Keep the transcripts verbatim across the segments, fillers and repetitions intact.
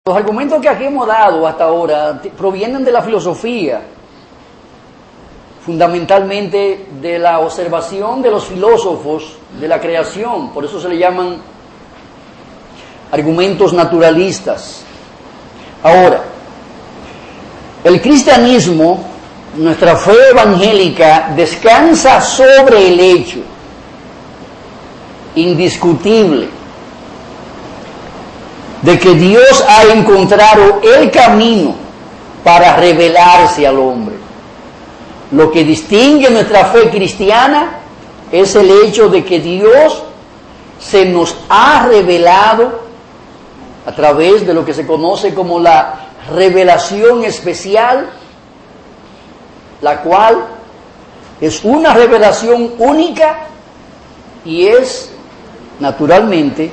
Los argumentos que aquí hemos dado hasta ahora provienen de la filosofía, fundamentalmente de la observación de los filósofos de la creación. Por eso se le llaman argumentos naturalistas. Ahora, el cristianismo, nuestra fe evangélica, descansa sobre el hecho indiscutible de que Dios ha encontrado el camino para revelarse al hombre. Lo que distingue nuestra fe cristiana es el hecho de que Dios se nos ha revelado a través de lo que se conoce como la revelación especial, la cual es una revelación única y es, naturalmente,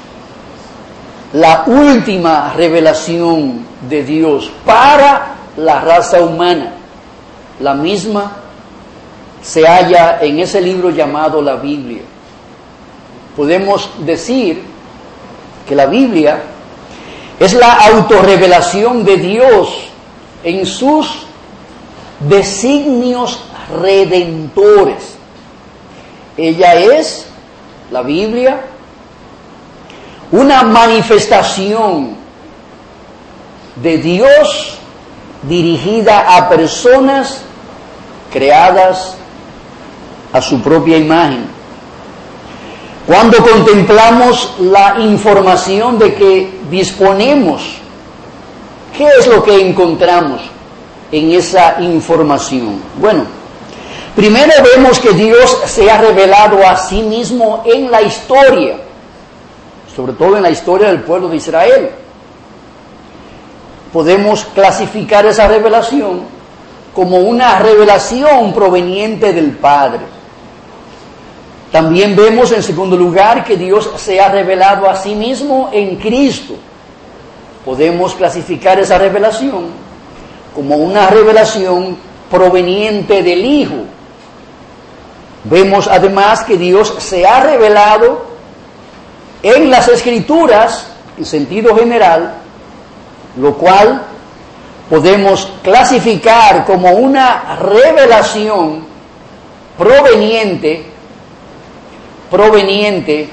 la última revelación de Dios para la raza humana. La misma se halla en ese libro llamado la Biblia. Podemos decir que la Biblia es la autorrevelación de Dios en sus designios redentores. Ella es, la Biblia, una manifestación de Dios dirigida a personas creadas a su propia imagen. Cuando contemplamos la información de que disponemos, ¿qué es lo que encontramos en esa información? Bueno, primero vemos que Dios se ha revelado a sí mismo en la historia, sobre todo en la historia del pueblo de Israel. Podemos clasificar esa revelación como una revelación proveniente del Padre. También vemos en segundo lugar que Dios se ha revelado a sí mismo en Cristo. Podemos clasificar esa revelación como una revelación proveniente del Hijo. Vemos además que Dios se ha revelado en las Escrituras, en sentido general, lo cual podemos clasificar como una revelación proveniente, proveniente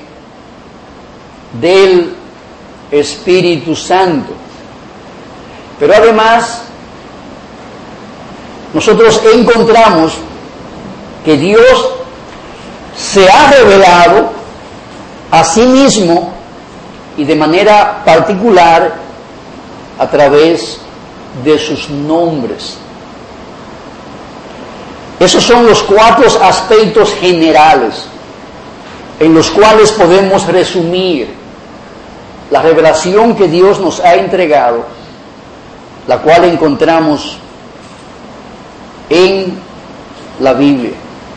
del Espíritu Santo. Pero además, nosotros encontramos que Dios se ha revelado a sí mismo y de manera particular a través de sus nombres. Esos son los cuatro aspectos generales en los cuales podemos resumir la revelación que Dios nos ha entregado, la cual encontramos en la Biblia.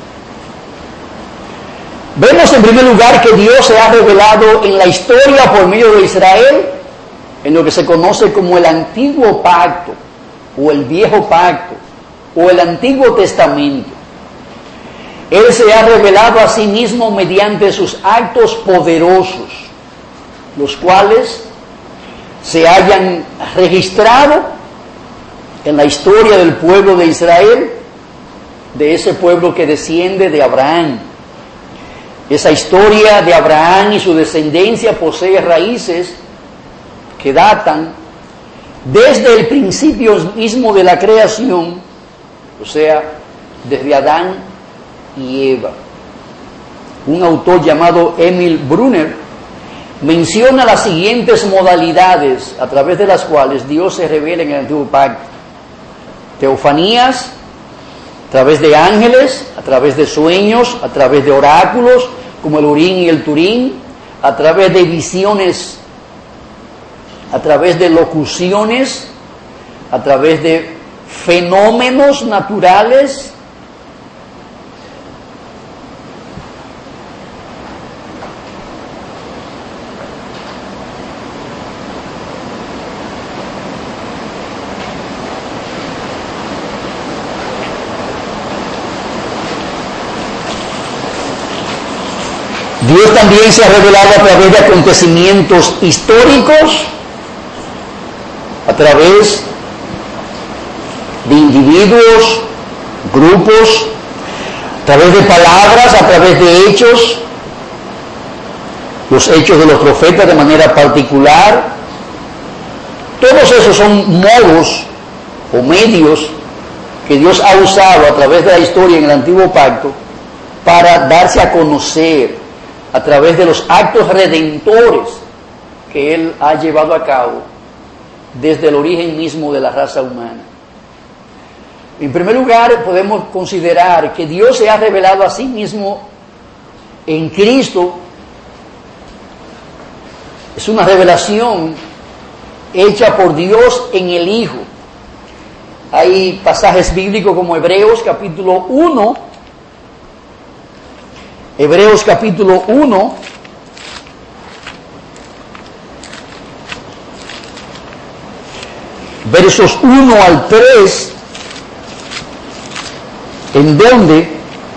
Vemos en primer lugar que Dios se ha revelado en la historia por medio de Israel, en lo que se conoce como el Antiguo Pacto, o el Viejo Pacto, o el Antiguo Testamento. Él se ha revelado a sí mismo mediante sus actos poderosos, los cuales se hayan registrado en la historia del pueblo de Israel, de ese pueblo que desciende de Abraham. Esa historia de Abraham y su descendencia posee raíces que datan desde el principio mismo de la creación, o sea, desde Adán y Eva. Un autor llamado Emil Brunner menciona las siguientes modalidades a través de las cuales Dios se revela en el Antiguo Pacto: teofanías, a través de ángeles, a través de sueños, a través de oráculos, como el Urim y el Turim, a través de visiones, a través de locuciones, a través de fenómenos naturales, Dios también se ha revelado a través de acontecimientos históricos a través de individuos, grupos, a través de palabras, a través de hechos, los hechos de los profetas de manera particular. Todos esos son modos o medios que Dios ha usado a través de la historia en el Antiguo Pacto para darse a conocer a través de los actos redentores que Él ha llevado a cabo desde el origen mismo de la raza humana. En primer lugar, podemos considerar que Dios se ha revelado a sí mismo en Cristo. Es una revelación hecha por Dios en el Hijo. Hay pasajes bíblicos como Hebreos capítulo uno, Hebreos capítulo uno, versos uno al tres, en donde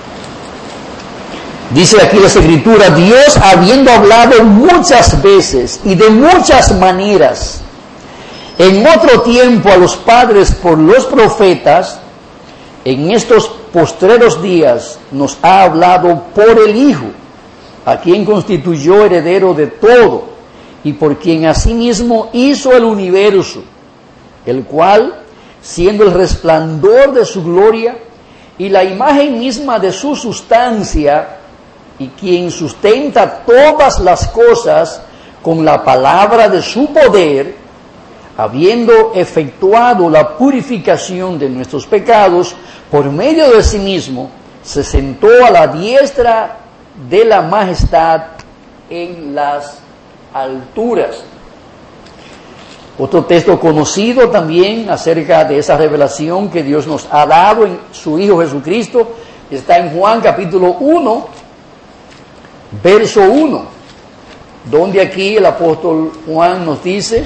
dice aquí la Escritura: Dios, habiendo hablado muchas veces y de muchas maneras en otro tiempo a los padres por los profetas, en estos postreros días nos ha hablado por el Hijo, a quien constituyó heredero de todo y por quien asimismo hizo el universo, el cual, siendo el resplandor de su gloria y la imagen misma de su sustancia, y quien sustenta todas las cosas con la palabra de su poder, habiendo efectuado la purificación de nuestros pecados por medio de sí mismo, se sentó a la diestra de la majestad en las alturas. Otro texto conocido también acerca de esa revelación que Dios nos ha dado en su Hijo Jesucristo está en Juan capítulo uno, verso uno, donde aquí el apóstol Juan nos dice,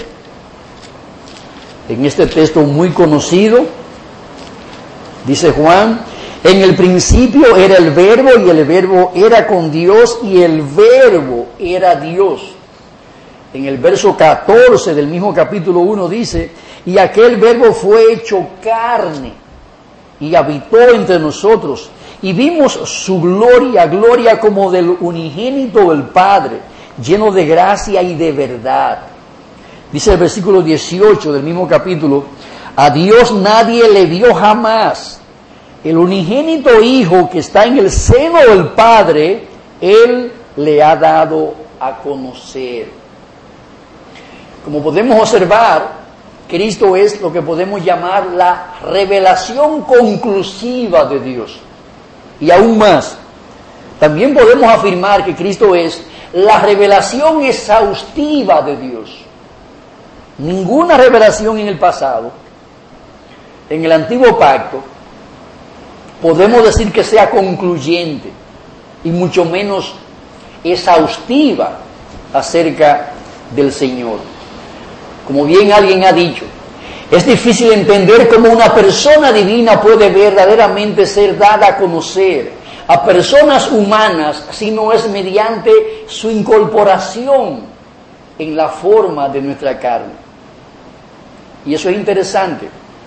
en este texto muy conocido, dice Juan: en el principio era el Verbo, y el Verbo era con Dios, y el Verbo era Dios. En el verso catorce del mismo capítulo uno dice: y aquel Verbo fue hecho carne, y habitó entre nosotros, y vimos su gloria, gloria como del unigénito del Padre, lleno de gracia y de verdad. Dice el versículo dieciocho del mismo capítulo: a Dios nadie le vio jamás. El unigénito Hijo que está en el seno del Padre, Él le ha dado a conocer. Como podemos observar, Cristo es lo que podemos llamar la revelación conclusiva de Dios. Y aún más, también podemos afirmar que Cristo es la revelación exhaustiva de Dios. Ninguna revelación en el pasado, en el Antiguo Pacto, podemos decir que sea concluyente y mucho menos exhaustiva acerca del Señor. Como bien alguien ha dicho, es difícil entender cómo una persona divina puede verdaderamente ser dada a conocer a personas humanas si no es mediante su incorporación en la forma de nuestra carne. Y eso es interesante.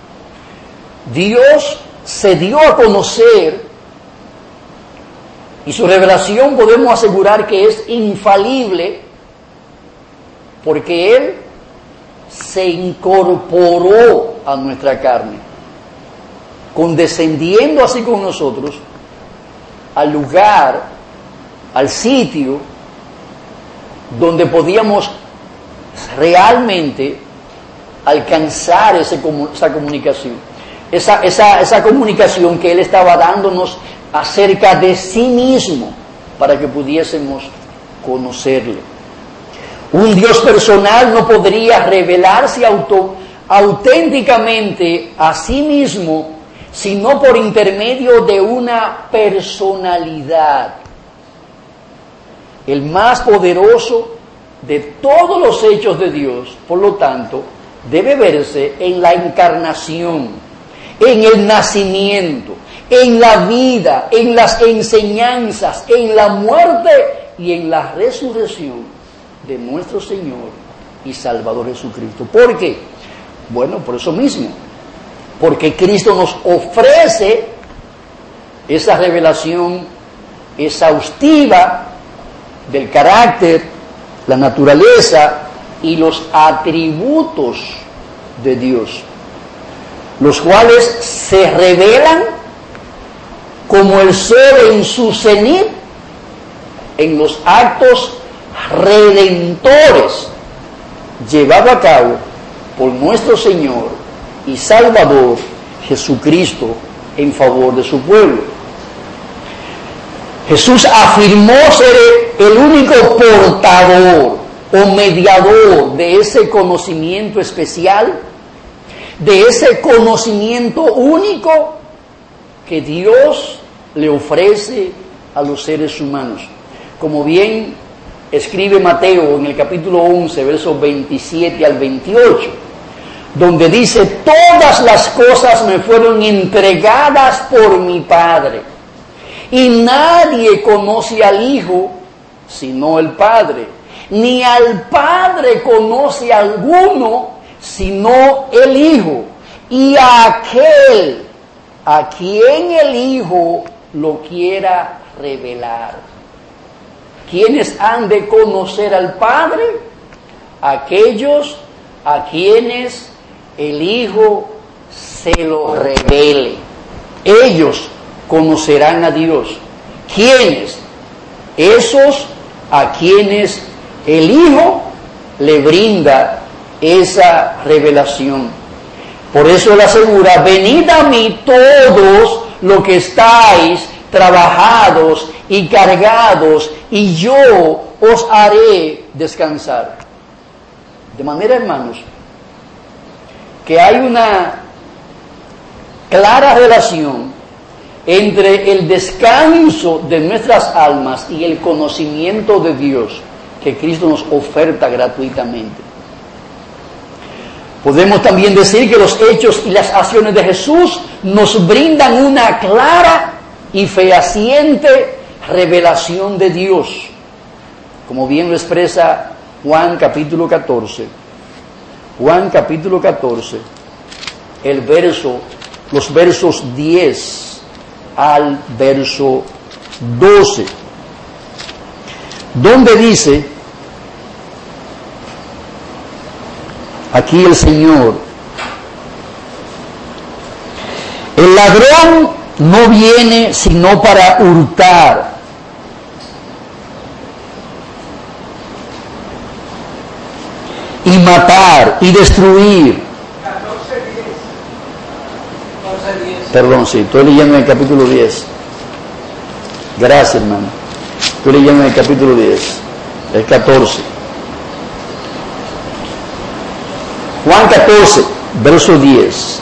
Dios se dio a conocer y su revelación podemos asegurar que es infalible porque Él se incorporó a nuestra carne, condescendiendo así con nosotros al lugar, al sitio donde podíamos realmente alcanzar ese, esa comunicación, esa, esa, esa comunicación que Él estaba dándonos acerca de sí mismo para que pudiésemos conocerle. Un Dios personal no podría revelarse auto, auténticamente a sí mismo sino por intermedio de una personalidad. El más poderoso de todos los hechos de Dios, por lo tanto, debe verse en la encarnación, en el nacimiento, en la vida, en las enseñanzas, en la muerte y en la resurrección de nuestro Señor y Salvador Jesucristo. ¿Por qué? Bueno, por eso mismo, porque Cristo nos ofrece esa revelación exhaustiva del carácter, la naturaleza y los atributos de Dios, los cuales se revelan como el sol en su cenit en los actos redentores llevados a cabo por nuestro Señor y Salvador Jesucristo en favor de su pueblo. Jesús afirmó ser el único portador o mediador de ese conocimiento especial, de ese conocimiento único que Dios le ofrece a los seres humanos. Como bien escribe Mateo en el capítulo once, versos veintisiete al veintiocho, donde dice: todas las cosas me fueron entregadas por mi Padre, y nadie conoce al Hijo sino el Padre, ni al Padre conoce a alguno sino el Hijo, y a aquel a quien el Hijo lo quiera revelar. ¿Quiénes han de conocer al Padre? Aquellos a quienes el Hijo se lo revele. Ellos conocerán a Dios. ¿Quiénes? Esos a quienes el Hijo le brinda esa revelación. Por eso él asegura: venid a mí todos los que estáis trabajados y cargados, y yo os haré descansar. De manera, hermanos, que hay una clara relación entre el descanso de nuestras almas y el conocimiento de Dios que Cristo nos oferta gratuitamente. Podemos también decir que los hechos y las acciones de Jesús nos brindan una clara y fehaciente revelación de Dios, como bien lo expresa Juan capítulo catorce. Juan capítulo catorce, el verso, los versos diez al verso doce, donde dice aquí el Señor: el ladrón no viene sino para hurtar, y matar y destruir. Perdón, sí, estoy leyendo en el capítulo diez. Gracias, hermano. Estoy leyendo en el capítulo diez, el catorce. Juan catorce, verso diez.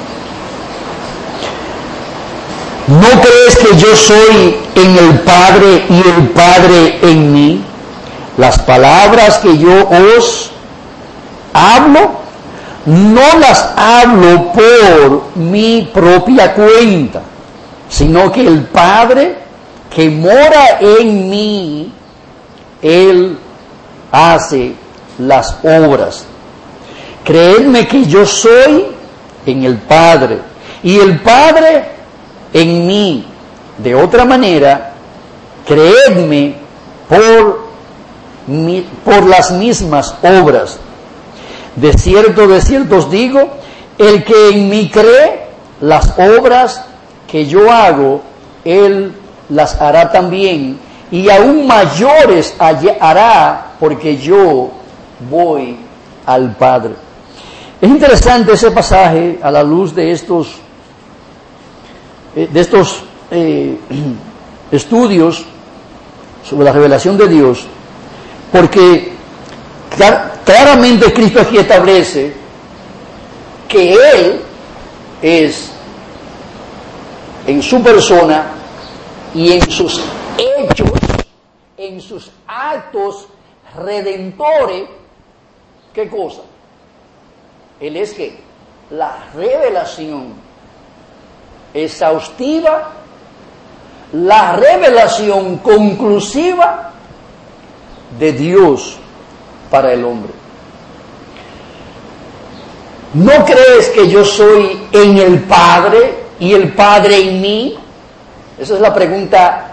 ¿No crees que yo soy en el Padre y el Padre en mí? Las palabras que yo os hablo, no las hablo por mi propia cuenta, sino que el Padre que mora en mí, Él hace las obras. Creedme que yo soy en el Padre y el Padre en mí. De otra manera, creedme por, mi, por las mismas obras. De cierto, de cierto os digo, el que en mí cree, las obras que yo hago, él las hará también, y aún mayores hará, porque yo voy al Padre. Es interesante ese pasaje a la luz de estos, de estos eh, estudios sobre la revelación de Dios, porque claramente Cristo aquí establece que Él es, en su persona y en sus hechos, en sus actos redentores, ¿qué cosa? Él es que la revelación exhaustiva, la revelación conclusiva de Dios para el hombre. ¿no crees que yo soy en el Padre y el Padre en mí? Esa es la pregunta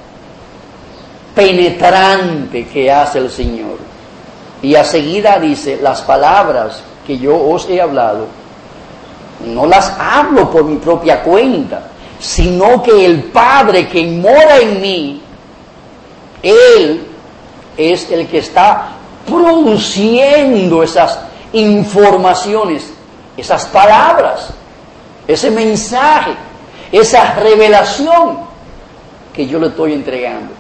penetrante que hace el Señor. Y a seguida dice, las palabras que yo os he hablado, no las hablo por mi propia cuenta, sino que el Padre que mora en mí, Él es el que está produciendo esas informaciones, esas palabras, ese mensaje, esa revelación que yo le estoy entregando.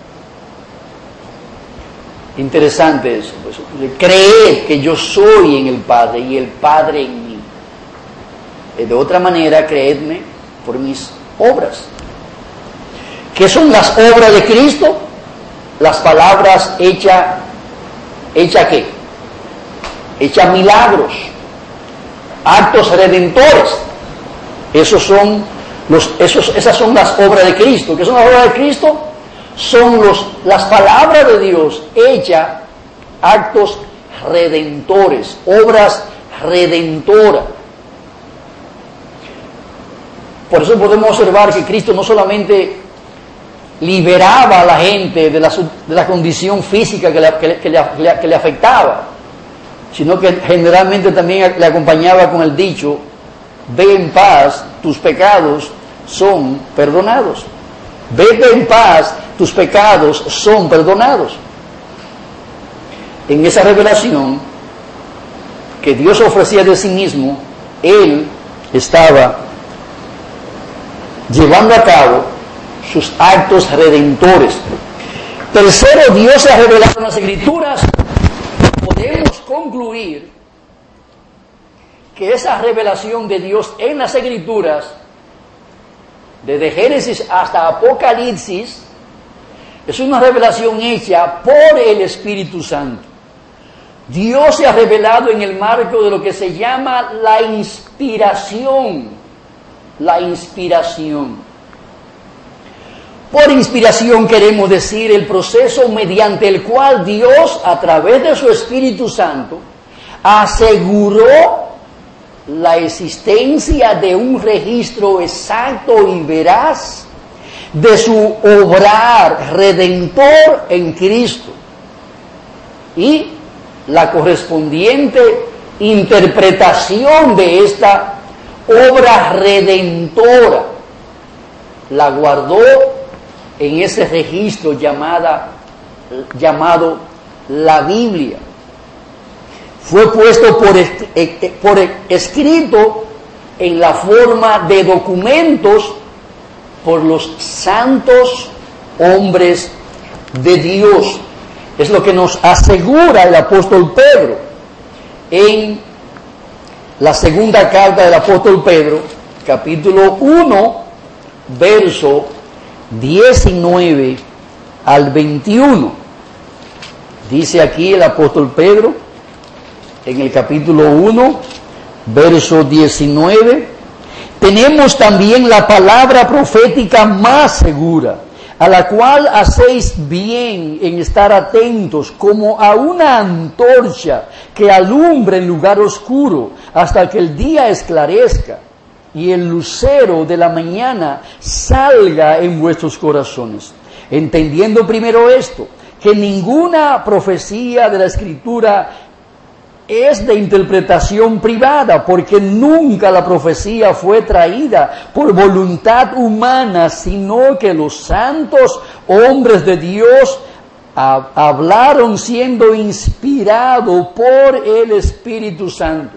Interesante eso, pues, creer que yo soy en el Padre y el Padre en mí. De otra manera, creedme por mis obras. ¿Qué son las obras de Cristo? Las palabras hechas, ¿hecha qué? Hechas milagros, actos redentores. Esos son los, esos, esas son las obras de Cristo. ¿Qué son las obras de Cristo? Son los, las palabras de Dios hechas actos redentores, obras redentoras. Por eso podemos observar que Cristo no solamente liberaba a la gente de la, de la condición física que le, que, le, que, le, que le afectaba, sino que generalmente también le acompañaba con el dicho, ve en paz, tus pecados son perdonados. Vete en paz, tus pecados son perdonados. En esa revelación que Dios ofrecía de sí mismo, Él estaba llevando a cabo sus actos redentores. Tercero, Dios se ha revelado en las Escrituras. Podemos concluir que esa revelación de Dios en las Escrituras, desde Génesis hasta Apocalipsis, es una revelación hecha por el Espíritu Santo. Dios se ha revelado en el marco de lo que se llama la inspiración. La inspiración. Por inspiración queremos decir el proceso mediante el cual Dios, a través de su Espíritu Santo, aseguró la existencia de un registro exacto y veraz de su obrar redentor en Cristo y la correspondiente interpretación de esta obra redentora la guardó en ese registro llamada, llamado la Biblia. Fue puesto por, por escrito en la forma de documentos por los santos hombres de Dios. Es lo que nos asegura el apóstol Pedro en la segunda carta del apóstol Pedro, capítulo uno, verso diecinueve al veintiuno. Dice aquí el apóstol Pedro, en el capítulo uno, verso diecinueve, tenemos también la palabra profética más segura, a la cual hacéis bien en estar atentos como a una antorcha que alumbra en lugar oscuro hasta que el día esclarezca y el lucero de la mañana salga en vuestros corazones. Entendiendo primero esto, que ninguna profecía de la Escritura es de interpretación privada, porque nunca la profecía fue traída por voluntad humana, sino que los santos hombres de Dios hablaron siendo inspirados por el Espíritu Santo.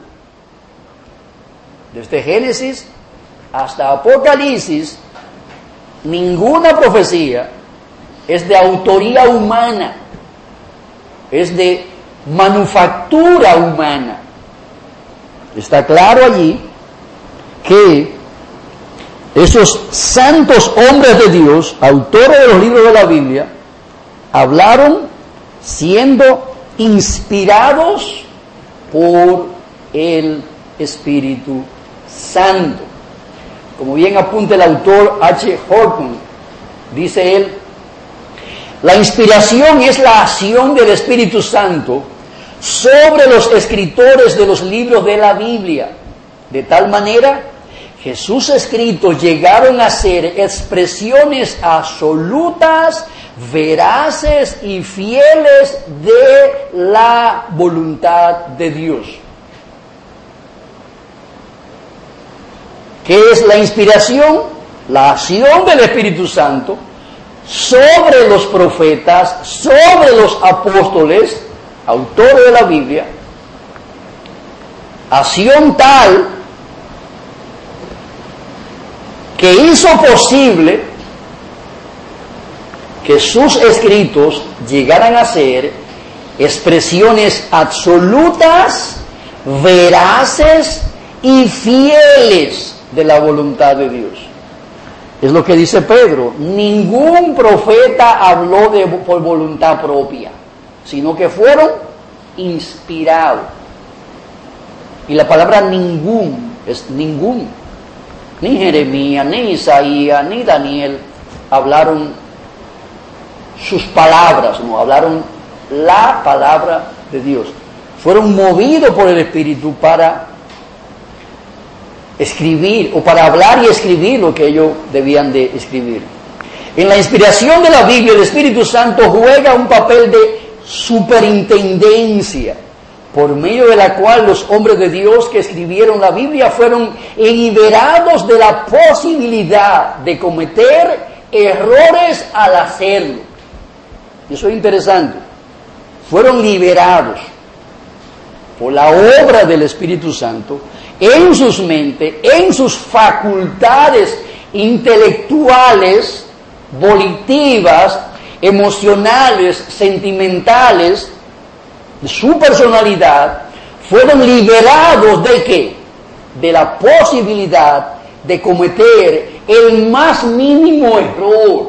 Desde Génesis hasta Apocalipsis, ninguna profecía es de autoría humana, es de manufactura humana. Está claro allí que esos santos hombres de Dios, autores de los libros de la Biblia, hablaron siendo inspirados por el Espíritu Santo. Como bien apunta el autor H. Horton, dice él, la inspiración es la acción del Espíritu Santo sobre los escritores de los libros de la Biblia. De tal manera que sus escritos llegaron a ser expresiones absolutas, veraces y fieles de la voluntad de Dios. ¿Qué es la inspiración? La acción del Espíritu Santo sobre los profetas, sobre los apóstoles, autores de la Biblia, acción tal que hizo posible que sus escritos llegaran a ser expresiones absolutas, veraces y fieles de la voluntad de Dios. Es lo que dice Pedro: ningún profeta habló de, por voluntad propia, sino que fueron inspirados. Y la palabra ningún es ningún. Ni Jeremías, ni Isaías, ni Daniel hablaron sus palabras, no, hablaron la palabra de Dios. Fueron movidos por el Espíritu para escribir, o para hablar y escribir lo que ellos debían de escribir. En la inspiración de la Biblia, el Espíritu Santo juega un papel de superintendencia, por medio de la cual los hombres de Dios que escribieron la Biblia fueron liberados de la posibilidad de cometer errores al hacerlo. Eso es interesante. Fueron liberados por la obra del Espíritu Santo en sus mentes, en sus facultades intelectuales, volitivas, emocionales, sentimentales, de su personalidad, fueron liberados ¿de qué? De la posibilidad de cometer el más mínimo error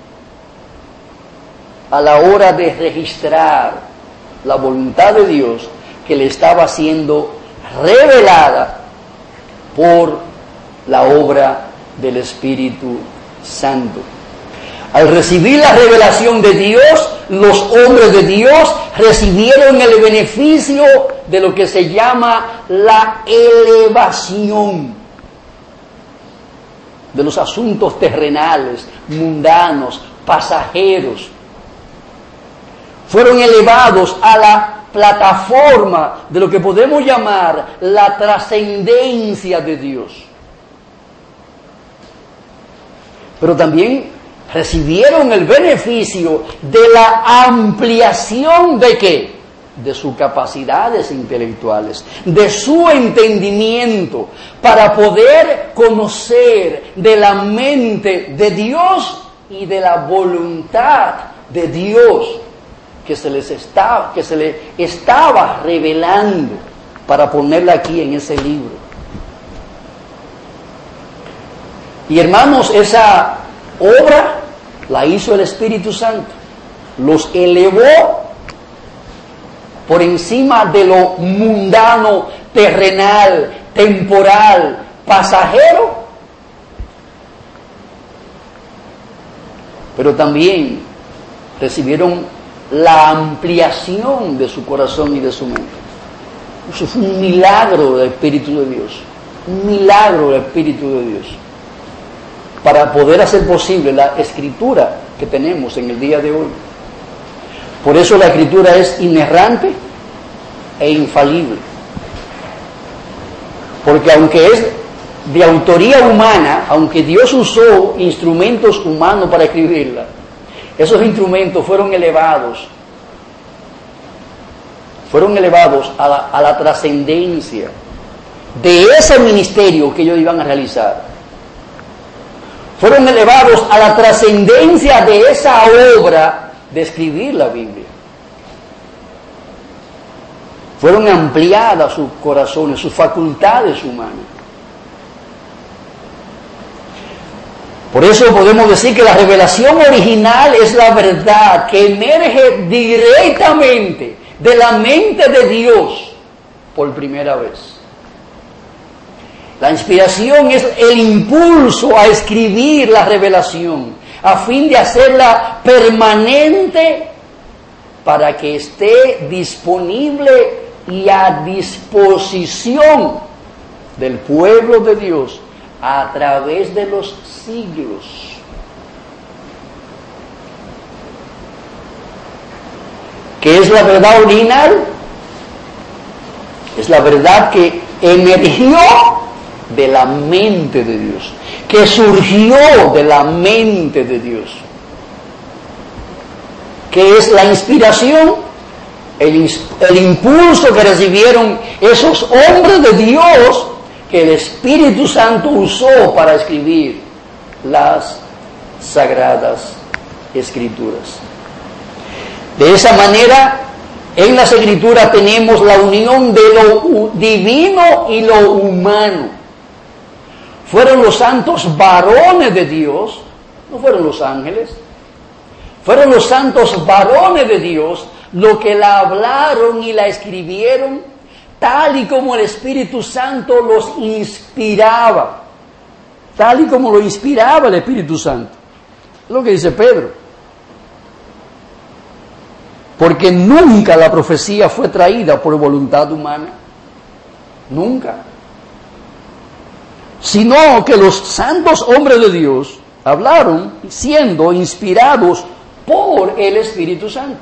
a la hora de registrar la voluntad de Dios que le estaba siendo revelada por la obra del Espíritu Santo. Al recibir la revelación de Dios, los hombres de Dios recibieron el beneficio de lo que se llama la elevación de los asuntos terrenales, mundanos, pasajeros. Fueron elevados a la plataforma de lo que podemos llamar la trascendencia de Dios. Pero también recibieron el beneficio de la ampliación de qué? De sus capacidades intelectuales, de su entendimiento, para poder conocer de la mente de Dios y de la voluntad de Dios que se les estaba, que se les estaba revelando para ponerla aquí en ese libro. Y hermanos, esa obra la hizo el Espíritu Santo. Los elevó por encima de lo mundano, terrenal, temporal, pasajero, pero también recibieron la ampliación de su corazón y de su mente. Eso fue un milagro del Espíritu de Dios, un milagro del Espíritu de Dios, para poder hacer posible la escritura que tenemos en el día de hoy. Por eso la escritura es inerrante e infalible, porque aunque es de autoría humana, aunque Dios usó instrumentos humanos para escribirla, esos instrumentos fueron elevados, fueron elevados a la, a la trascendencia de ese ministerio que ellos iban a realizar. Fueron elevados a la trascendencia de esa obra de escribir la Biblia. Fueron ampliadas sus corazones, sus facultades humanas. Por eso podemos decir que la revelación original es la verdad que emerge directamente de la mente de Dios por primera vez. La inspiración es el impulso a escribir la revelación a fin de hacerla permanente para que esté disponible y a disposición del pueblo de Dios a través de los siglos. ¿Qué es la verdad original? Es la verdad que emergió de la mente de Dios, que surgió de la mente de Dios. ¿Qué es la inspiración? El, el impulso que recibieron esos hombres de Dios que el Espíritu Santo usó para escribir las Sagradas Escrituras. De esa manera, en las Escrituras tenemos la unión de lo divino y lo humano. Fueron los santos varones de Dios, no fueron los ángeles, fueron los santos varones de Dios los que la hablaron y la escribieron tal y como el Espíritu Santo los inspiraba, tal y como lo inspiraba el Espíritu Santo. Es lo que dice Pedro. Porque nunca la profecía fue traída por voluntad humana, nunca. Sino que los santos hombres de Dios hablaron siendo inspirados por el Espíritu Santo.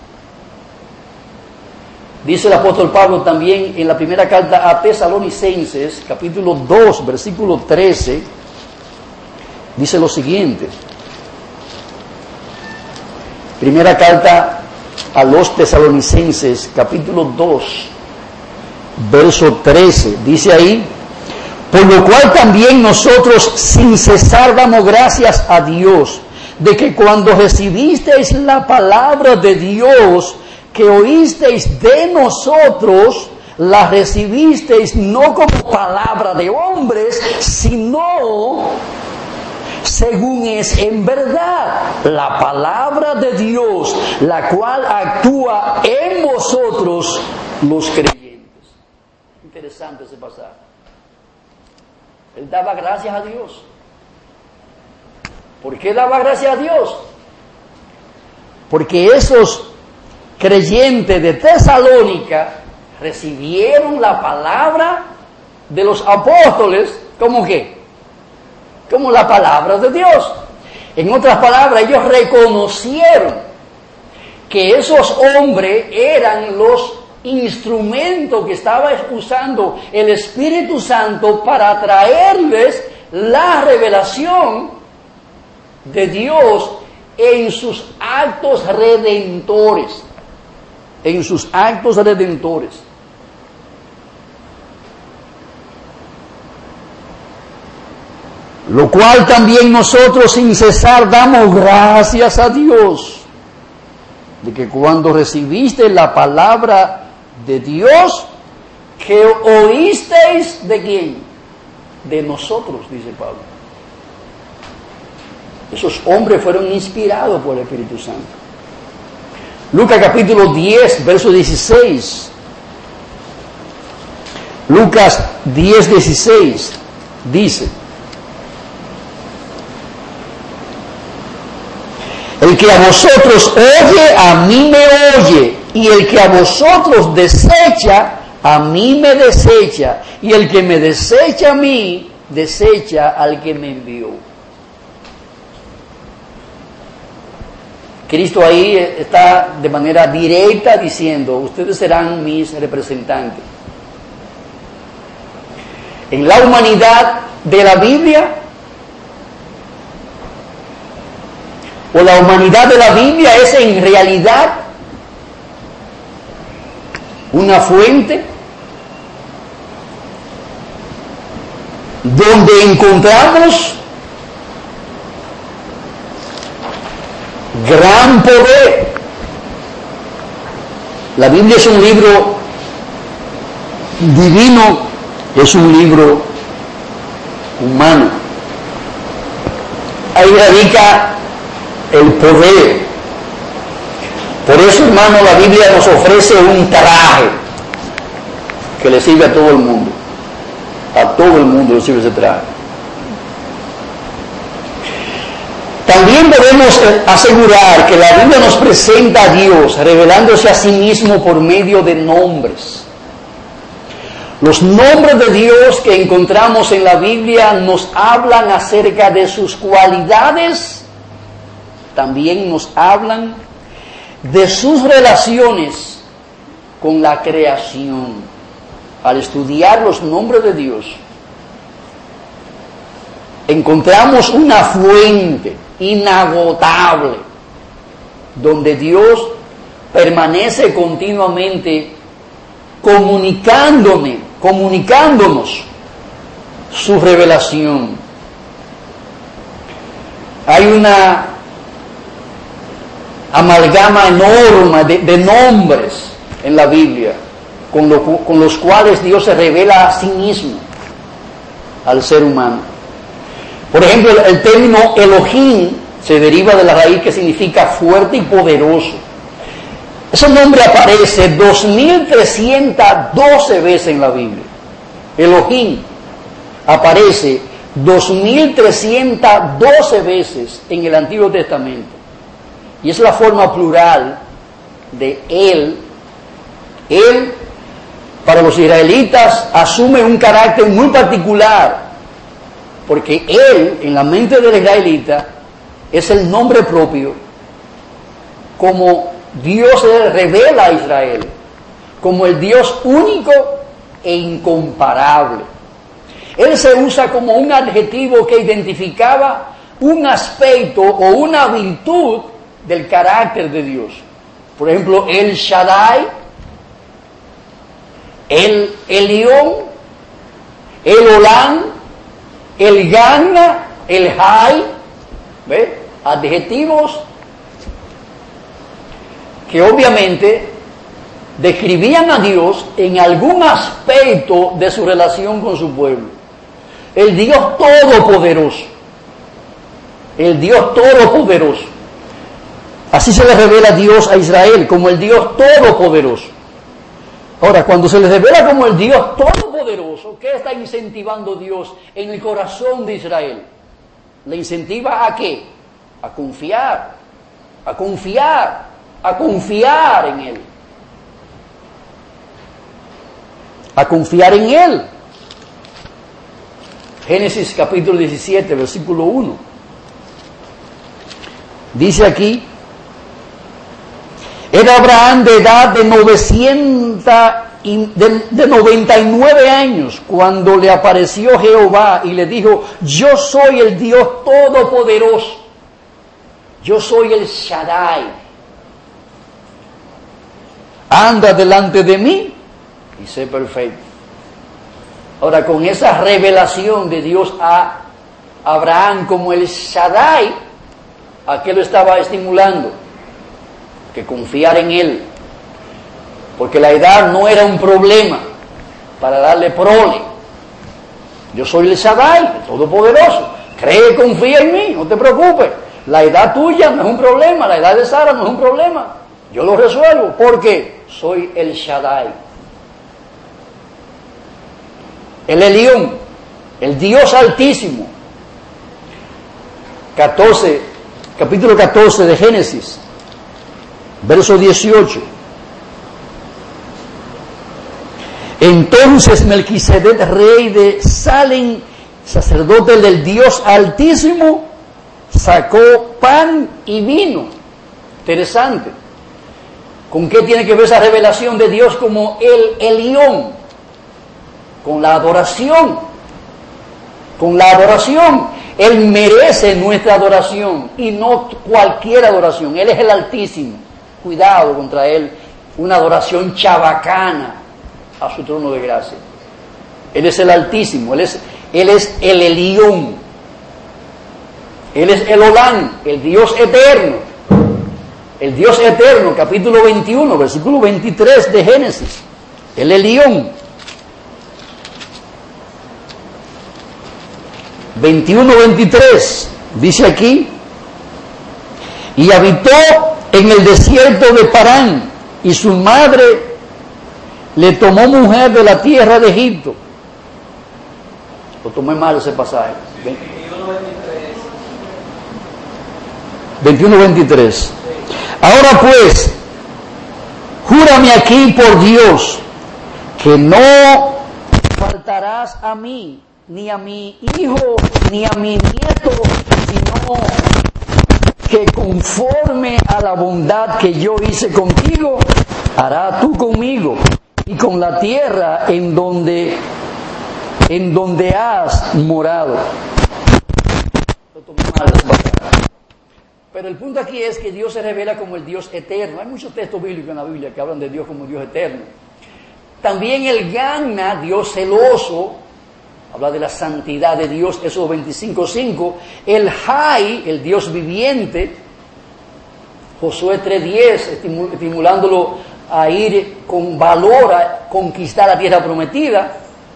Dice el apóstol Pablo también en la primera carta a Tesalonicenses, capítulo dos, versículo trece, dice lo siguiente. Primera carta a los Tesalonicenses, capítulo dos, verso trece, dice ahí: por lo cual también nosotros sin cesar damos gracias a Dios, de que cuando recibisteis la palabra de Dios, que oísteis de nosotros, la recibisteis no como palabra de hombres, sino según es en verdad la palabra de Dios, la cual actúa en vosotros los creyentes. Interesante ese pasaje. Él daba gracias a Dios. ¿Por qué daba gracias a Dios? Porque esos creyentes de Tesalónica recibieron la palabra de los apóstoles, ¿cómo qué? Como la palabra de Dios. En otras palabras, ellos reconocieron que esos hombres eran los instrumentos que estaba usando el Espíritu Santo para traerles la revelación de Dios en sus actos redentores. En sus actos redentores. Lo cual también nosotros sin cesar damos gracias a Dios, de que cuando recibiste la palabra de Dios, que oísteis de quién, de nosotros, dice Pablo. Esos hombres fueron inspirados por el Espíritu Santo. Lucas capítulo diez, verso dieciséis. Lucas diez, dieciséis dice: el que a vosotros oye, a mí me oye, y el que a vosotros desecha, a mí me desecha, y el que me desecha a mí, desecha al que me envió. Cristo ahí está de manera directa diciendo: ustedes serán mis representantes. En la humanidad de la Biblia, o la humanidad de la Biblia es en realidad una fuente donde encontramos gran poder. La Biblia es un libro divino, es un libro humano. Ahí radica el poder. Por eso, hermano, la Biblia nos ofrece un traje que le sirve a todo el mundo. A todo el mundo le sirve ese traje. También podemos asegurar que la Biblia nos presenta a Dios revelándose a sí mismo por medio de nombres. Los nombres de Dios que encontramos en la Biblia nos hablan acerca de sus cualidades, también nos hablan de sus relaciones con la creación. Al estudiar los nombres de Dios, encontramos una fuente inagotable donde Dios permanece continuamente comunicándome, comunicándonos su revelación. Hay una amalgama enorme de, de nombres en la Biblia con, lo, con los cuales Dios se revela a sí mismo al ser humano. Por ejemplo, el término Elohim se deriva de la raíz que significa fuerte y poderoso. Ese nombre aparece dos mil trescientas doce veces en la Biblia. Elohim aparece dos mil trescientas doce veces en el Antiguo Testamento. Y es la forma plural de Él. Él, para los israelitas, asume un carácter muy particular, porque Él, en la mente del israelita, es el nombre propio, como Dios se revela a Israel, como el Dios único e incomparable. Él se usa como un adjetivo que identificaba un aspecto o una virtud del carácter de Dios. Por ejemplo, el Shaddai, el Elión, el Olam, el Gana, el Hay, ¿ve? Adjetivos que obviamente describían a Dios en algún aspecto de su relación con su pueblo. El Dios Todopoderoso. El Dios Todopoderoso. Así se le revela Dios a Israel, como el Dios Todopoderoso. Ahora, cuando se le revela como el Dios Todopoderoso, ¿qué está incentivando Dios en el corazón de Israel? ¿Le incentiva a qué? A confiar, a confiar, a confiar en Él. A confiar en Él. Génesis capítulo diecisiete, versículo uno. Dice aquí: era Abraham de edad de, de, de noventa y nueve años cuando le apareció Jehová y le dijo: yo soy el Dios Todopoderoso, yo soy el Shaddai, anda delante de mí y sé perfecto. Ahora, con esa revelación de Dios a Abraham como el Shaddai, ¿a qué lo estaba estimulando? Que confiar en Él, porque la edad no era un problema para darle prole. Yo soy el Shaddai, el Todopoderoso, cree, confía en mí, no te preocupes. La edad tuya no es un problema, la edad de Sara no es un problema, yo lo resuelvo, porque soy el Shaddai. El Elión, el Dios Altísimo. catorce, capítulo catorce de Génesis, verso dieciocho. Entonces Melquisedec, rey de Salem, sacerdote del Dios Altísimo, sacó pan y vino. Interesante. ¿Con qué tiene que ver esa revelación de Dios como el Elión? Con la adoración. Con la adoración. Él merece nuestra adoración y no cualquier adoración. Él es el Altísimo. Cuidado contra Él. Una adoración chabacana a su trono de gracia. Él es el Altísimo. Él es, él es el Elión. Él es el Olam, el Dios eterno. El Dios eterno, capítulo veintiuno, versículo veintitrés de Génesis. El Elión. veintiuno veintitrés, dice aquí: y habitó en el desierto de Parán, y su madre le tomó mujer de la tierra de Egipto. Lo tomé mal ese pasaje. veintiuno veintitrés. Ahora pues, júrame aquí por Dios, que no faltarás a mí, ni a mi hijo, ni a mi nieto, sino que conforme a la bondad que yo hice contigo, harás tú conmigo y con la tierra en donde, en donde has morado. Pero el punto aquí es que Dios se revela como el Dios eterno. Hay muchos textos bíblicos en la Biblia que hablan de Dios como Dios eterno. También el Gana, Dios celoso, habla de la santidad de Dios, Éxodo veinticinco cinco. El Jai, el Dios viviente, Josué tres diez, estimulándolo a ir con valor a conquistar la tierra prometida.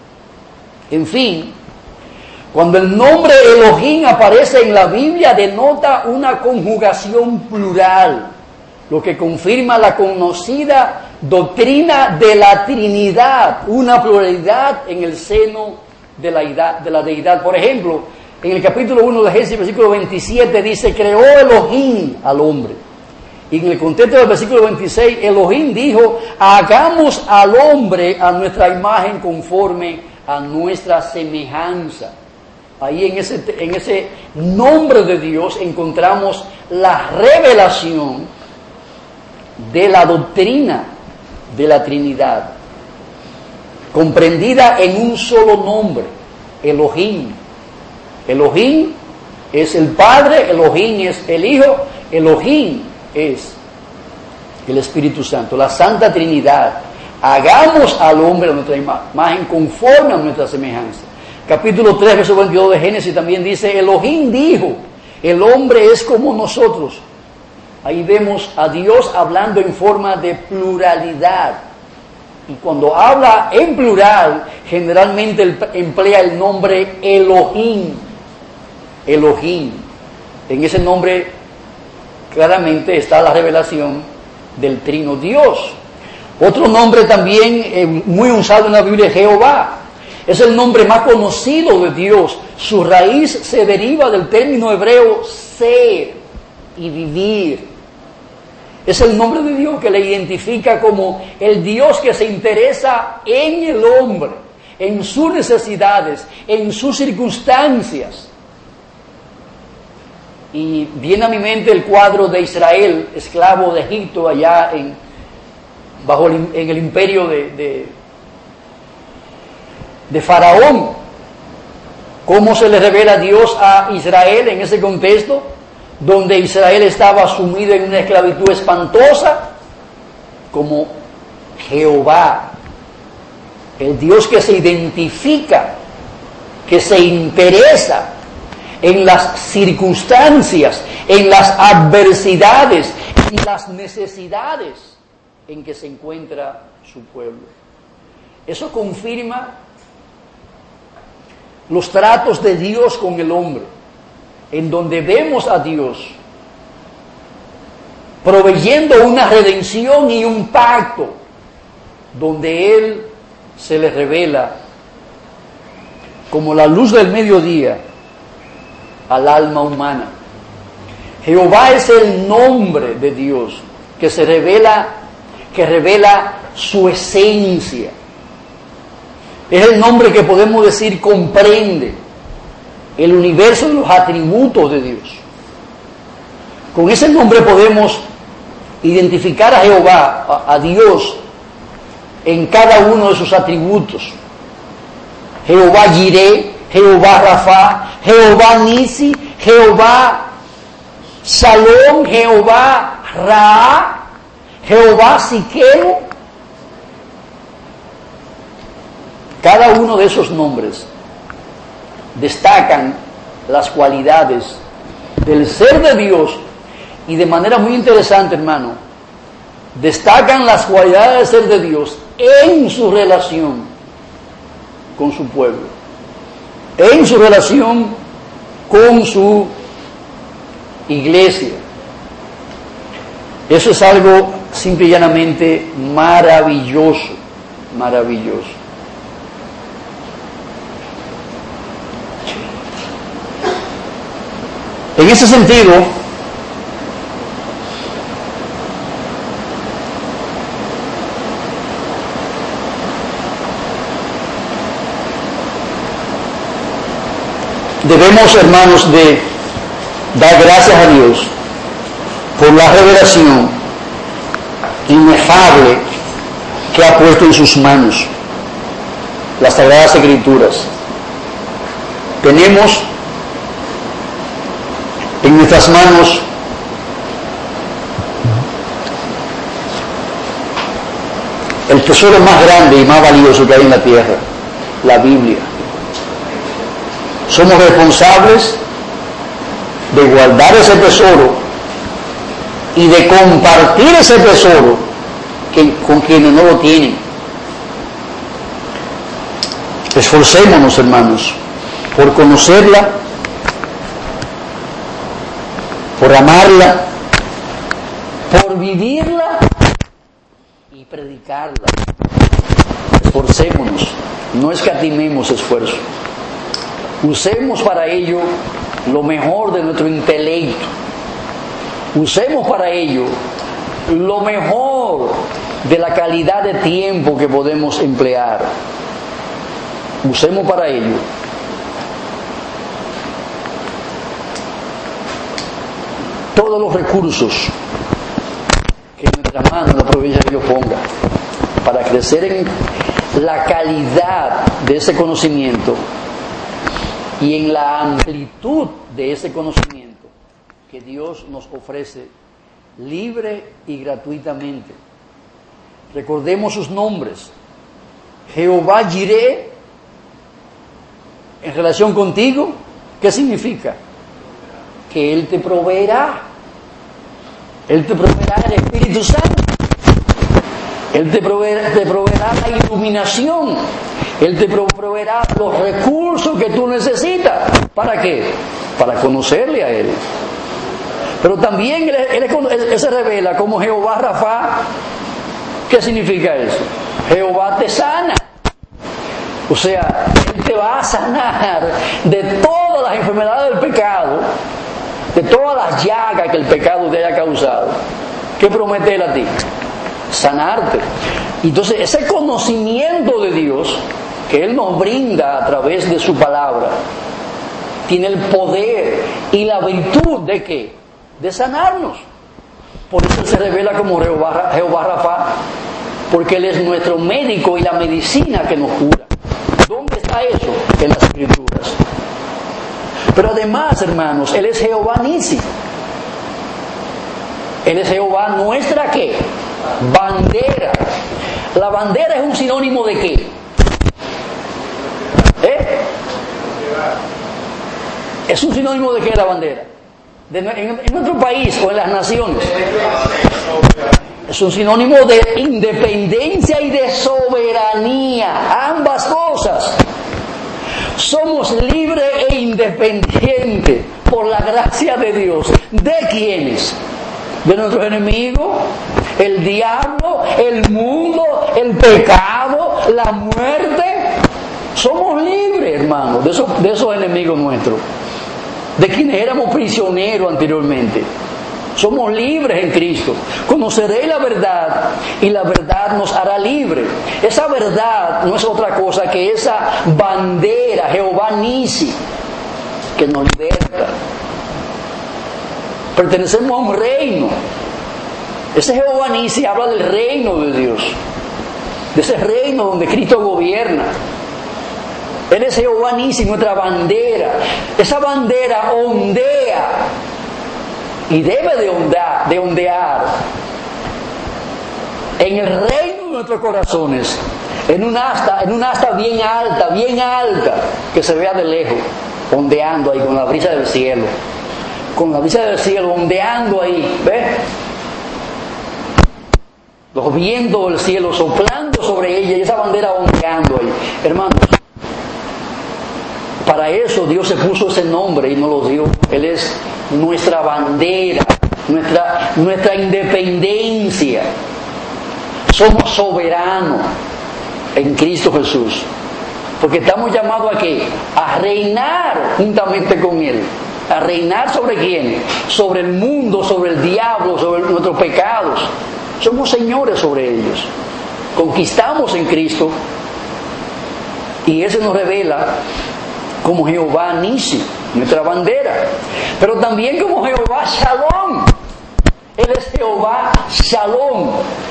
En fin, cuando el nombre Elohim aparece en la Biblia, denota una conjugación plural, lo que confirma la conocida doctrina de la Trinidad, una pluralidad en el seno de la, deidad, de la deidad. Por ejemplo, en el capítulo uno de Génesis, versículo veintisiete, dice, creó Elohim al hombre. Y en el contexto del versículo veintiséis, Elohim dijo, hagamos al hombre a nuestra imagen conforme a nuestra semejanza. Ahí en ese, en ese nombre de Dios encontramos la revelación de la doctrina de la Trinidad, comprendida en un solo nombre, Elohim. Elohim es el Padre, Elohim es el Hijo, Elohim es el Espíritu Santo, la Santa Trinidad. Hagamos al hombre a nuestra imagen conforme a nuestra semejanza. Capítulo tres, verso veintidós de Génesis también dice, Elohim dijo, el hombre es como nosotros. Ahí vemos a Dios hablando en forma de pluralidad. Y cuando habla en plural, generalmente emplea el nombre Elohim. Elohim. En ese nombre claramente está la revelación del Trino Dios. Otro nombre también eh, muy usado en la Biblia es Jehová. Es el nombre más conocido de Dios. Su raíz se deriva del término hebreo ser y vivir. Es el nombre de Dios que le identifica como el Dios que se interesa en el hombre, en sus necesidades, en sus circunstancias. Y viene a mi mente el cuadro de Israel, esclavo de Egipto, allá en, bajo el, en el imperio de, de, de Faraón. ¿Cómo se le revela Dios a Israel en ese contexto? Donde Israel estaba sumido en una esclavitud espantosa, como Jehová, el Dios que se identifica, que se interesa en las circunstancias, en las adversidades y las necesidades en que se encuentra su pueblo. Eso confirma los tratos de Dios con el hombre, en donde vemos a Dios proveyendo una redención y un pacto, donde Él se le revela como la luz del mediodía al alma humana. Jehová es el nombre de Dios que se revela, que revela su esencia. Es el nombre que podemos decir comprende el universo de los atributos de Dios. Con ese nombre podemos identificar a Jehová, a, a Dios, en cada uno de sus atributos. Jehová Jireh, Jehová Rafa, Jehová Nisi, Jehová Shalom, Jehová Ra, Jehová Siqueno. Cada uno de esos nombres destacan las cualidades del ser de Dios y de manera muy interesante, hermano, destacan las cualidades del ser de Dios en su relación con su pueblo, en su relación con su iglesia. Eso es algo simple y llanamente maravilloso, maravilloso. En ese sentido, debemos, hermanos, de dar gracias a Dios por la revelación inefable que ha puesto en sus manos las Sagradas Escrituras. Tenemos en nuestras manos el tesoro más grande y más valioso que hay en la tierra, la Biblia. Somos responsables de guardar ese tesoro y de compartir ese tesoro que, con quienes no lo tienen. Esforcémonos, hermanos, por conocerla, por amarla, por vivirla y predicarla. Esforcémonos, no escatimemos esfuerzo. Usemos para ello lo mejor de nuestro intelecto. Usemos para ello lo mejor de la calidad de tiempo que podemos emplear. Usemos para ello todos los recursos que en nuestra mano la providencia de Dios ponga para crecer en la calidad de ese conocimiento y en la amplitud de ese conocimiento que Dios nos ofrece libre y gratuitamente. Recordemos sus nombres. Jehová Jireh, en relación contigo, ¿qué significa? Que Él te proveerá. Él te proveerá el Espíritu Santo. Él te proveerá, te proveerá la iluminación. Él te proveerá los recursos que tú necesitas. ¿Para qué? Para conocerle a Él. Pero también Él, él, él se revela como Jehová Rafa. ¿Qué significa eso? Jehová te sana. O sea, Él te va a sanar de todas las enfermedades del pecado, de todas las llagas que el pecado te haya causado. ¿Qué promete Él a ti? Sanarte. Entonces, ese conocimiento de Dios que Él nos brinda a través de su palabra tiene el poder y la virtud de ¿qué? De sanarnos. Por eso Él se revela como Jehová, Jehová Rafa, porque Él es nuestro médico y la medicina que nos cura. ¿Dónde está eso? En las Escrituras. Pero además, hermanos, Él es Jehová Nisi. Él es Jehová nuestra ¿qué? Bandera. La bandera es un sinónimo de ¿qué? ¿Eh? Es un sinónimo de ¿qué la bandera? De, en, en nuestro país o en las naciones. Es un sinónimo de independencia y de soberanía. Ambas cosas. Somos libres e independientes por la gracia de Dios. ¿De quiénes? De nuestros enemigos, el diablo, el mundo, el pecado, la muerte. Somos libres, hermanos, de esos, de esos enemigos nuestros, de quienes éramos prisioneros anteriormente. Somos libres en Cristo. Conoceréis la verdad y la verdad nos hará libres. Esa verdad no es otra cosa que esa bandera, Jehová Nisi, que nos liberta. Pertenecemos a un reino. Ese Jehová Nisi habla del reino de Dios, de ese reino donde Cristo gobierna. Él es Jehová Nisi, nuestra bandera. Esa bandera ondea y debe de ondear, de ondear en el reino de nuestros corazones, en un asta, en un asta bien alta, bien alta, que se vea de lejos, ondeando ahí con la brisa del cielo, con la brisa del cielo, ondeando ahí, ¿ves? Los vientos del cielo soplando sobre ella y esa bandera ondeando ahí. Hermanos, para eso Dios se puso ese nombre y nos lo dio. Él es nuestra bandera, nuestra, nuestra independencia. Somos soberanos en Cristo Jesús, porque estamos llamados a ¿qué? A reinar juntamente con Él. ¿A reinar sobre quién? Sobre el mundo, sobre el diablo, sobre nuestros pecados. Somos señores sobre ellos. Conquistamos en Cristo y Él se nos revela como Jehová Nisi, nuestra bandera, pero también como Jehová Shalom. Él es Jehová Shalom.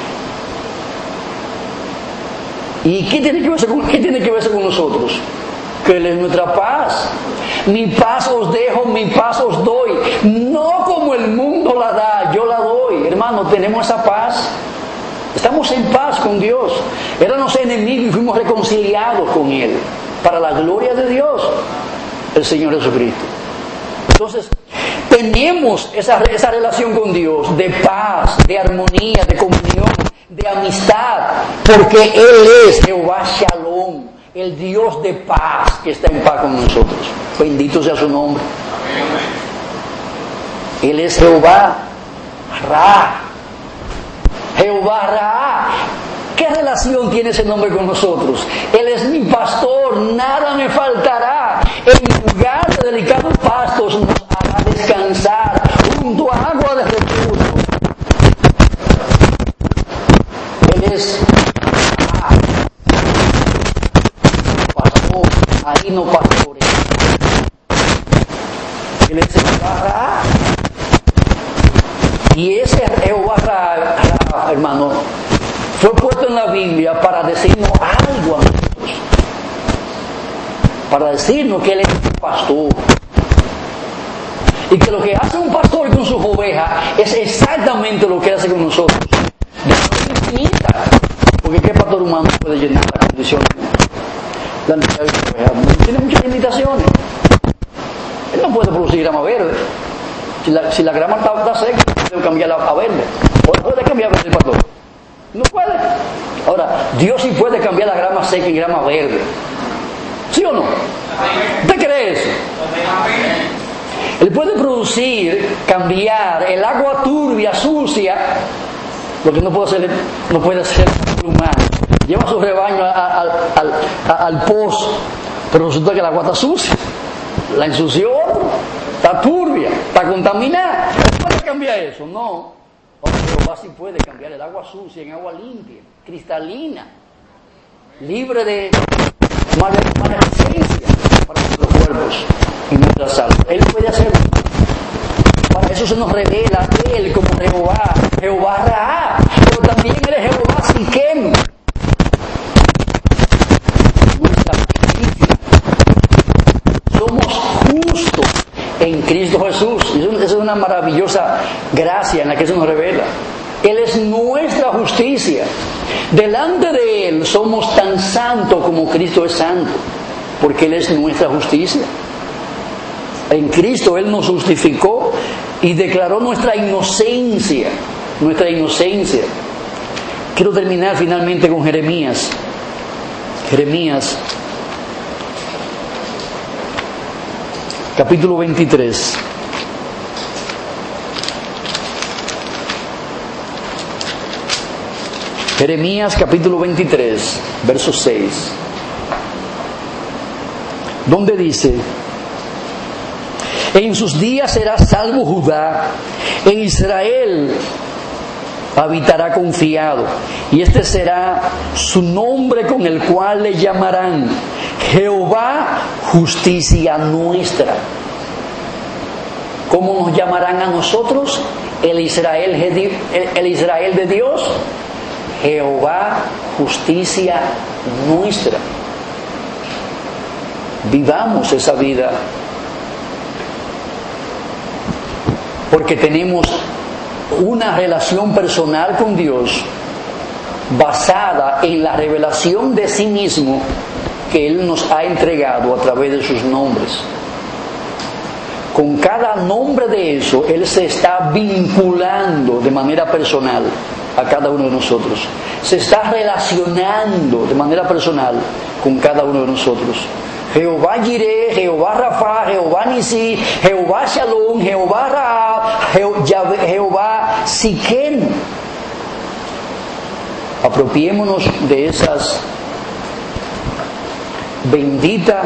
¿Y qué tiene que ver con, qué tiene que ver con nosotros? Que Él es nuestra paz. Mi paz os dejo, mi paz os doy. No como el mundo la da, yo la doy. Hermano, tenemos esa paz. Estamos en paz con Dios. Éramos enemigos y fuimos reconciliados con Él. Para la gloria de Dios, el Señor Jesucristo. Entonces, tenemos esa, esa relación con Dios de paz, de armonía, de comunión, de amistad, porque Él es Jehová Shalom, el Dios de paz que está en paz con nosotros. Bendito sea su nombre. Él es Jehová Ra. Jehová Ra. ¿Qué relación tiene ese nombre con nosotros? Él es mi pastor, nada me faltará. En lugar de delicados pastos nos hará descansar junto a agua de refugio. Él es ah, pastor, ahí no pastores. Él es Jehová Ra. Y ese Jehová Ra, Ra, hermano, fue puesto en la Biblia para decirnos algo a nosotros. Para decirnos que Él es un pastor. Y que lo que hace un pastor con sus ovejas es exactamente lo que hace con nosotros. De manera infinita. Porque ¿qué pastor humano puede llenar la condición de la necesidad de su oveja? Tiene muchas limitaciones. Él no puede producir grama verde. Si la, si la grama está, está seca, puede cambiarla a verde. Puede cambiar el pastor. No puede. Ahora, Dios sí puede cambiar la grama seca en grama verde. ¿Sí o no? ¿Usted cree eso? Él puede producir, cambiar el agua turbia, sucia, lo que no puede hacer, no puede hacer el humano. Lleva su rebaño al, al, al, al pozo, pero resulta que el agua está sucia. La ensució, está turbia, está contaminada. ¿No puede cambiar eso? No. Jehová sí puede cambiar el agua sucia en agua limpia, cristalina, libre de maleficencia para nuestros cuerpos y nuestras almas. Él puede hacerlo. Para eso se nos revela Él como Jehová, Jehová Ra, pero también Él es Jehová Siquem, nuestra justicia. Somos justos en Cristo Jesús. Esa es una maravillosa gracia en la que se nos revela. Él es nuestra justicia. Delante de Él somos tan santos como Cristo es santo, porque Él es nuestra justicia. En Cristo Él nos justificó y declaró nuestra inocencia, nuestra inocencia. Quiero terminar finalmente con Jeremías. Jeremías capítulo veintitrés. Jeremías capítulo veintitrés, verso seis. Donde dice: en sus días será salvo Judá, en Israel habitará confiado, y este será su nombre con el cual le llamarán Jehová, justicia nuestra. ¿Cómo nos llamarán a nosotros? El Israel, el Israel de Dios. Jehová, justicia nuestra. Vivamos esa vida, porque tenemos una relación personal con Dios basada en la revelación de sí mismo que Él nos ha entregado a través de sus nombres. Con cada nombre de eso, Él se está vinculando de manera personal a cada uno de nosotros. Se está relacionando de manera personal con cada uno de nosotros. Jehová Jireh, Jehová Rafa, Jehová Nisi, Jehová Shalom, Jehová Ra, Je- Jehová Siquem. Apropiémonos de esas benditas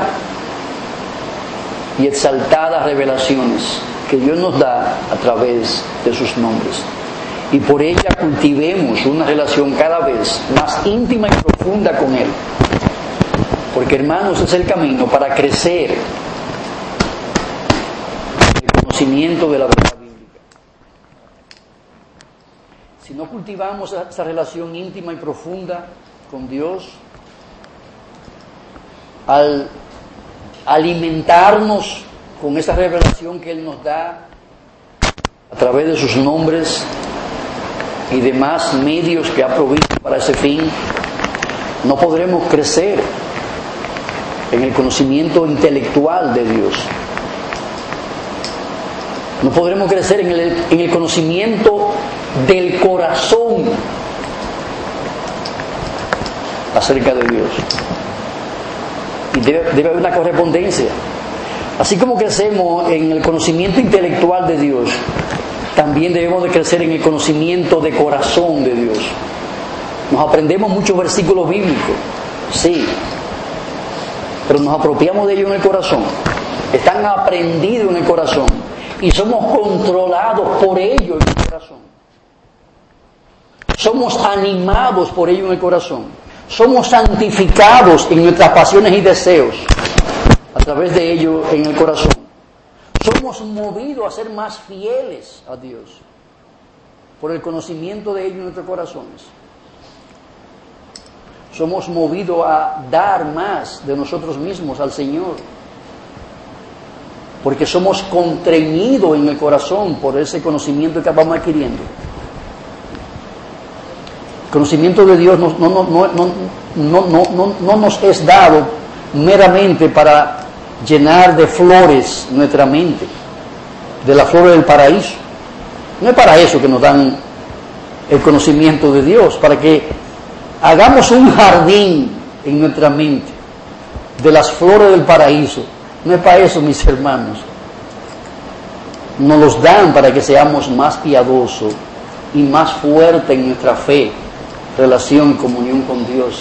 y exaltadas revelaciones que Dios nos da a través de sus nombres, y por ella cultivemos una relación cada vez más íntima y profunda con Él. Porque, hermanos, es el camino para crecer en el conocimiento de la verdad bíblica. Si no cultivamos esa relación íntima y profunda con Dios, al alimentarnos con esa revelación que Él nos da a través de sus nombres y demás medios que ha provisto para ese fin, no podremos crecer en el conocimiento intelectual de Dios. No podremos crecer en el, en el conocimiento del corazón acerca de Dios. Y debe, debe haber una correspondencia. Así como crecemos en el conocimiento intelectual de Dios, también debemos de crecer en el conocimiento de corazón de Dios. Nos aprendemos muchos versículos bíblicos, sí, pero nos apropiamos de ellos en el corazón. Están aprendidos en el corazón y somos controlados por ellos en el corazón. Somos animados por ellos en el corazón. Somos santificados en nuestras pasiones y deseos a través de ellos en el corazón. Somos movidos a ser más fieles a Dios por el conocimiento de ellos en nuestros corazones. Somos movidos a dar más de nosotros mismos al Señor, porque somos constreñidos en el corazón por ese conocimiento que vamos adquiriendo. El conocimiento de Dios no, no, no, no, no, no, no, no, no nos es dado meramente para llenar de flores nuestra mente, de las flores del paraíso. No es para eso que nos dan el conocimiento de Dios, para que hagamos un jardín en nuestra mente de las flores del paraíso. No es para eso, mis hermanos. Nos los dan para que seamos más piadosos y más fuertes en nuestra fe, relación y comunión con Dios.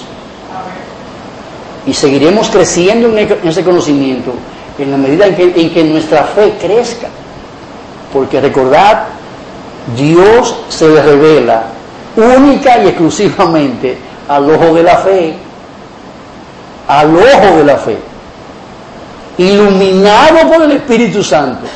Y seguiremos creciendo en ese conocimiento en la medida en que, en que nuestra fe crezca. Porque recordad, Dios se le revela única y exclusivamente al ojo de la fe, al ojo de la fe, iluminado por el Espíritu Santo,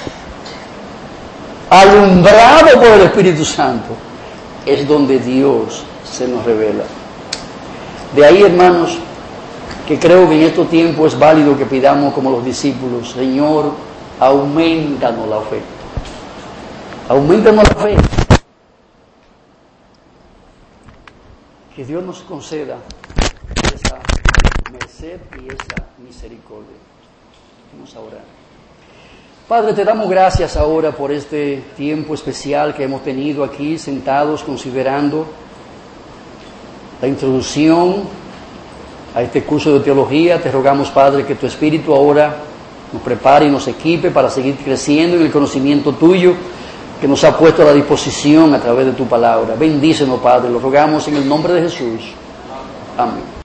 alumbrado por el Espíritu Santo, es donde Dios se nos revela. De ahí, hermanos, que creo que en estos tiempos es válido que pidamos como los discípulos: Señor, aumentanos la fe. Aumentanos la fe. Que Dios nos conceda esa merced y esa misericordia. Vamos a orar. Padre, te damos gracias ahora por este tiempo especial que hemos tenido aquí, sentados, considerando la introducción a este curso de teología. Te rogamos, Padre, que tu Espíritu ahora nos prepare y nos equipe para seguir creciendo en el conocimiento tuyo que nos ha puesto a la disposición a través de tu palabra. Bendícenos, Padre, lo rogamos en el nombre de Jesús. Amén.